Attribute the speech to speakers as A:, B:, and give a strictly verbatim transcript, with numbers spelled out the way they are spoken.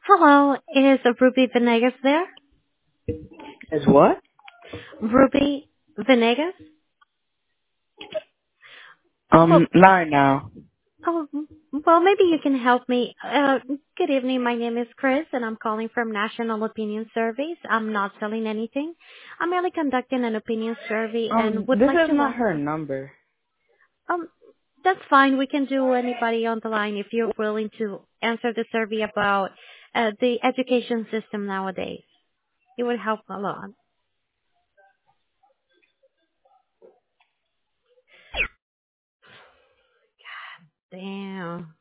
A: Hello, is Ruby Venegas there?
B: Is what?
A: Ruby Venegas? Oh,
B: Um, not right now.
A: oh, well, maybe you can help me. Uh, good evening. My name is Chris, and I'm calling from National Opinion Surveys. I'm not selling anything. I'm merely conducting an opinion survey and
B: Um,
A: would
B: this
A: like
B: is
A: to
B: not
A: learn.
B: her number.
A: Um, that's fine. We can do anybody on the line if you're willing to answer the survey about uh, the education system nowadays. It would help a lot. Damn.